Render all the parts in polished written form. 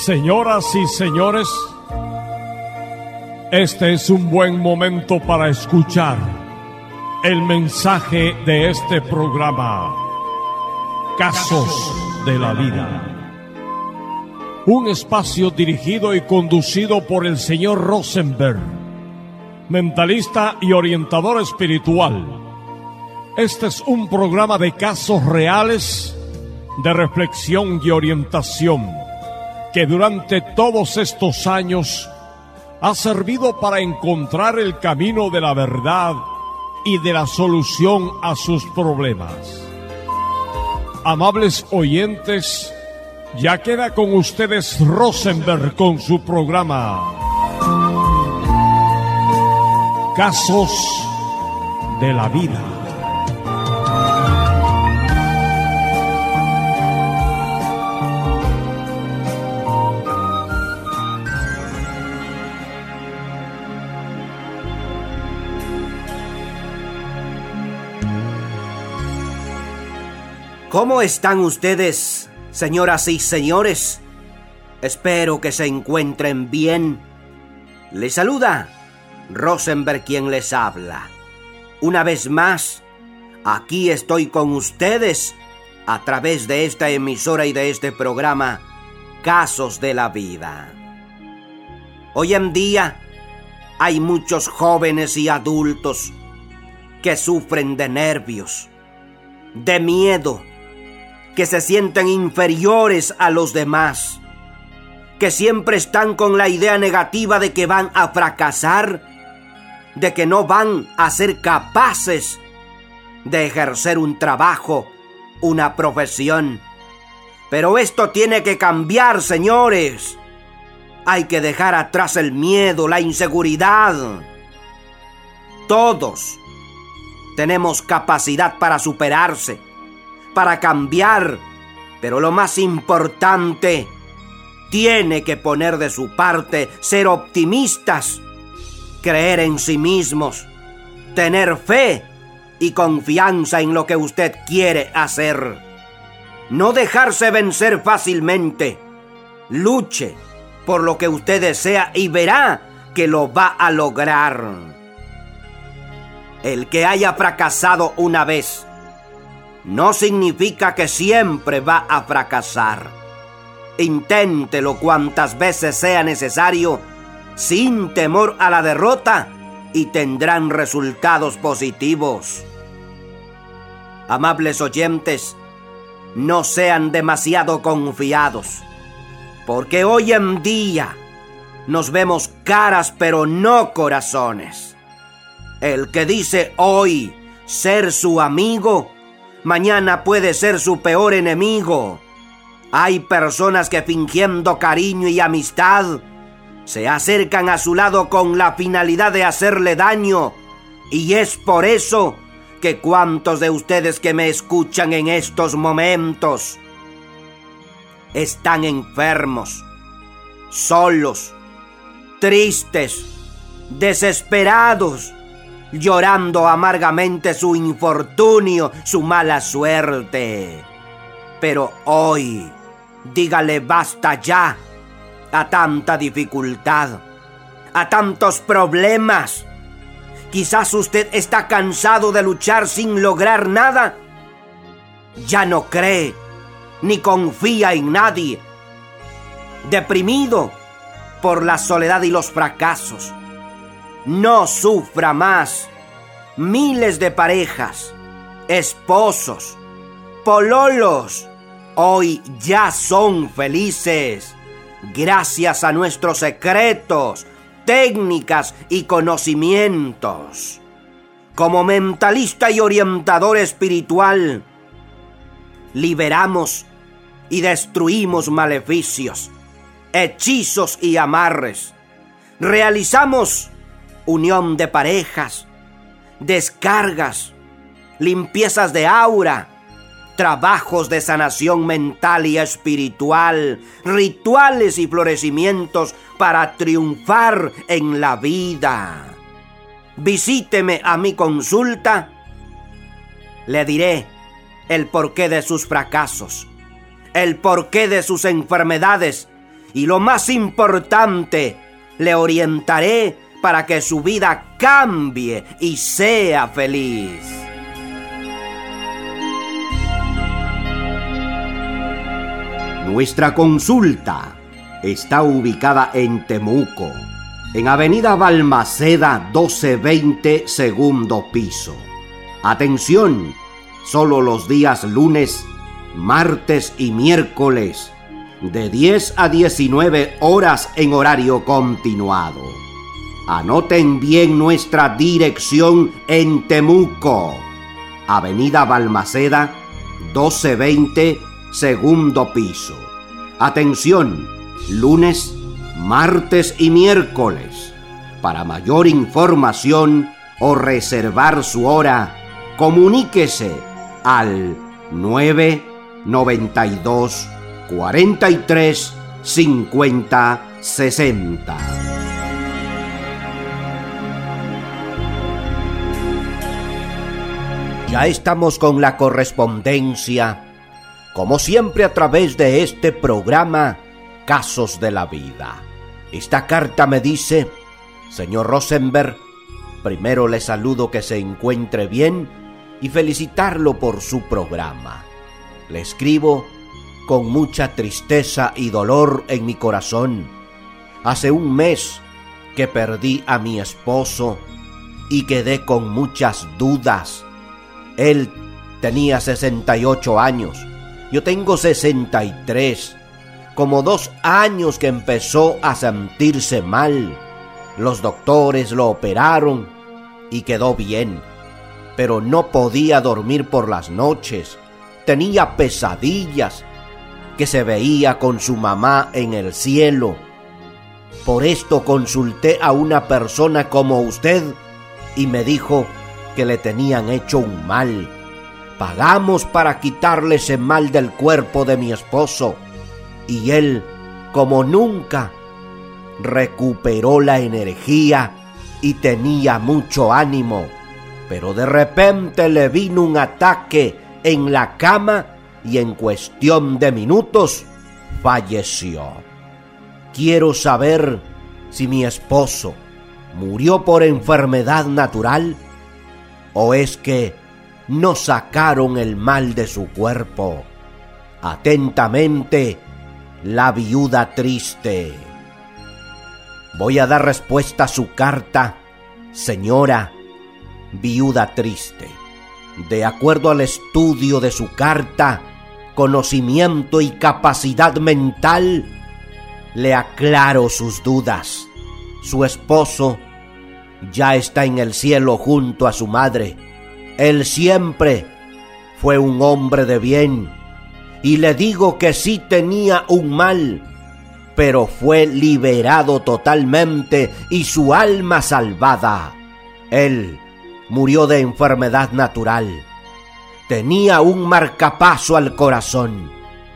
Señoras y señores, este es un buen momento para escuchar el mensaje de este programa, Casos de la Vida. Un espacio dirigido y conducido por el señor Rosenberg, mentalista y orientador espiritual. Este es un programa de casos reales, de reflexión y orientación, que durante todos estos años ha servido para encontrar el camino de la verdad y de la solución a sus problemas. Amables oyentes, ya queda con ustedes Rosenberg con su programa Casos de la Vida. ¿Cómo están ustedes, señoras y señores? Espero que se encuentren bien. Les saluda Rosenberg, quien les habla. Una vez más, aquí estoy con ustedes a través de esta emisora y de este programa Casos de la Vida. Hoy en día hay muchos jóvenes y adultos que sufren de nervios, de miedo, que se sienten inferiores a los demás, que siempre están con la idea negativa de que van a fracasar, de que no van a ser capaces de ejercer un trabajo, una profesión. Pero esto tiene que cambiar, señores. Hay que dejar atrás el miedo, la inseguridad. Todos tenemos capacidad para superarse, para cambiar, pero lo más importante, tiene que poner de su parte, ser optimistas, creer en sí mismos, tener fe y confianza en lo que usted quiere hacer. No dejarse vencer fácilmente. Luche por lo que usted desea y verá que lo va a lograr. El que haya fracasado una vez no significa que siempre va a fracasar. Inténtelo cuantas veces sea necesario, sin temor a la derrota, y tendrán resultados positivos. Amables oyentes, no sean demasiado confiados, porque hoy en día nos vemos caras pero no corazones. El que dice hoy ser su amigo, mañana puede ser su peor enemigo. Hay personas que, fingiendo cariño y amistad, se acercan a su lado con la finalidad de hacerle daño. Y es por eso que cuantos de ustedes que me escuchan en estos momentos están enfermos, solos, tristes, desesperados, llorando amargamente su infortunio, su mala suerte. Pero hoy, dígale basta ya a tanta dificultad, a tantos problemas. Quizás usted está cansado de luchar sin lograr nada. Ya no cree ni confía en nadie. Deprimido por la soledad y los fracasos. No sufra más. Miles de parejas, esposos, pololos, hoy ya son felices gracias a nuestros secretos, técnicas y conocimientos. Como mentalista y orientador espiritual, liberamos y destruimos maleficios, hechizos y amarres. Realizamos unión de parejas, descargas, limpiezas de aura, trabajos de sanación mental y espiritual, rituales y florecimientos para triunfar en la vida. Visíteme a mi consulta. Le diré el porqué de sus fracasos, el porqué de sus enfermedades y lo más importante, le orientaré para que su vida cambie y sea feliz. Nuestra consulta está ubicada en Temuco, en Avenida Balmaceda 1220, segundo piso. Atención, solo los días lunes, martes y miércoles, de 10 a 19 horas en horario continuado. Anoten bien nuestra dirección en Temuco, Avenida Balmaceda 1220, segundo piso. Atención, lunes, martes y miércoles. Para mayor información o reservar su hora, comuníquese al 992 43 50 60. Ya estamos con la correspondencia, como siempre a través de este programa Casos de la Vida. Esta carta me dice: señor Rosenberg, primero le saludo, que se encuentre bien y felicitarlo por su programa. Le escribo con mucha tristeza y dolor en mi corazón. Hace un mes que perdí a mi esposo y quedé con muchas dudas. Él tenía 68 años, yo tengo 63. Como 2 años que empezó a sentirse mal. Los doctores lo operaron y quedó bien, pero no podía dormir por las noches. Tenía pesadillas, que se veía con su mamá en el cielo. Por esto consulté a una persona como usted y me dijo que le tenían hecho un mal. Pagamos para quitarle ese mal del cuerpo de mi esposo y él, como nunca, recuperó la energía y tenía mucho ánimo. Pero de repente le vino un ataque en la cama y en cuestión de minutos falleció. Quiero saber si mi esposo murió por enfermedad natural o es que no sacaron el mal de su cuerpo. Atentamente, la viuda triste. Voy a dar respuesta a su carta, señora viuda triste. De acuerdo al estudio de su carta, conocimiento y capacidad mental, le aclaro sus dudas. Su esposo ya está en el cielo junto a su madre. Él siempre fue un hombre de bien. Y le digo que sí tenía un mal, pero fue liberado totalmente y su alma salvada. Él murió de enfermedad natural. Tenía un marcapaso al corazón.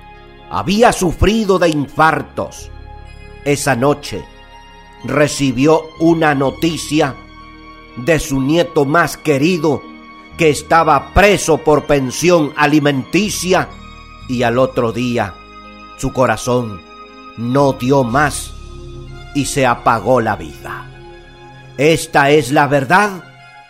Había sufrido de infartos. Esa noche recibió una noticia de su nieto más querido, que estaba preso por pensión alimenticia, y al otro día su corazón no dio más y se apagó la vida. Esta es la verdad.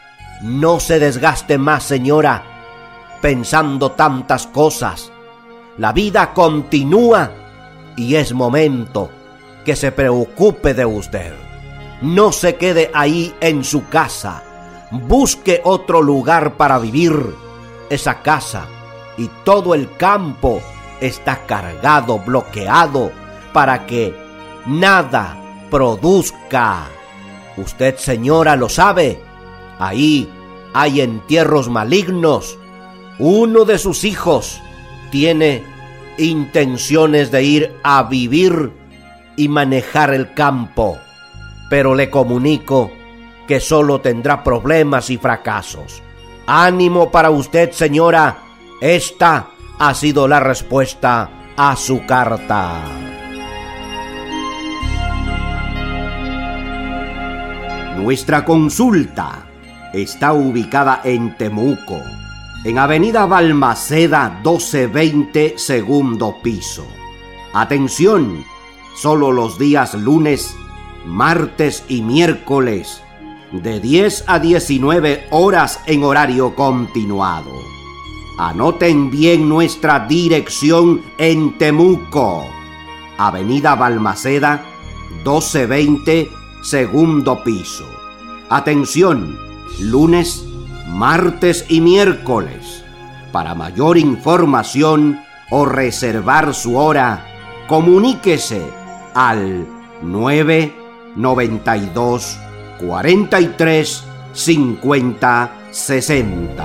No se desgaste más, señora, pensando tantas cosas. La vida continúa y es momento que se preocupe de usted. No se quede ahí en su casa. Busque otro lugar para vivir. Esa casa y todo el campo está cargado, bloqueado, para que nada produzca. Usted, señora, lo sabe. Ahí hay entierros malignos. Uno de sus hijos tiene intenciones de ir a vivir y manejar el campo, pero le comunico que solo tendrá problemas y fracasos. Ánimo para usted, señora. Esta ha sido la respuesta a su carta. Nuestra consulta está ubicada en Temuco, en Avenida Balmaceda 1220, segundo piso. Atención, solo los días lunes, martes y miércoles, de 10 a 19 horas en horario continuado. Anoten bien nuestra dirección en Temuco, Avenida Balmaceda, 1220, segundo piso. Atención, lunes, martes y miércoles. Para mayor información o reservar su hora, comuníquese al 992 43 50 60.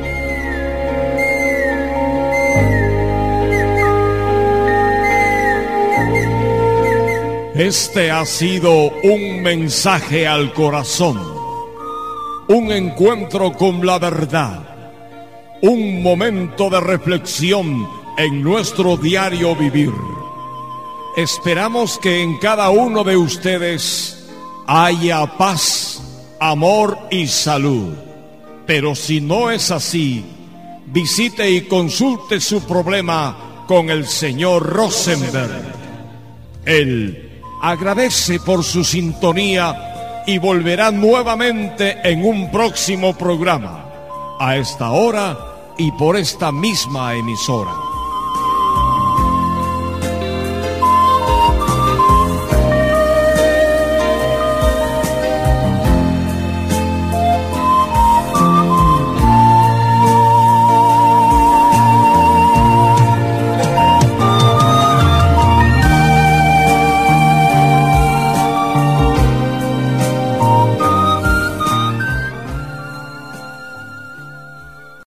Este ha sido un mensaje al corazón, un encuentro con la verdad, un momento de reflexión en nuestro diario vivir. Esperamos que en cada uno de ustedes haya paz, amor y salud. Pero si no es así, visite y consulte su problema con el señor Rosenberg. Él agradece por su sintonía y volverá nuevamente en un próximo programa, a esta hora y por esta misma emisora.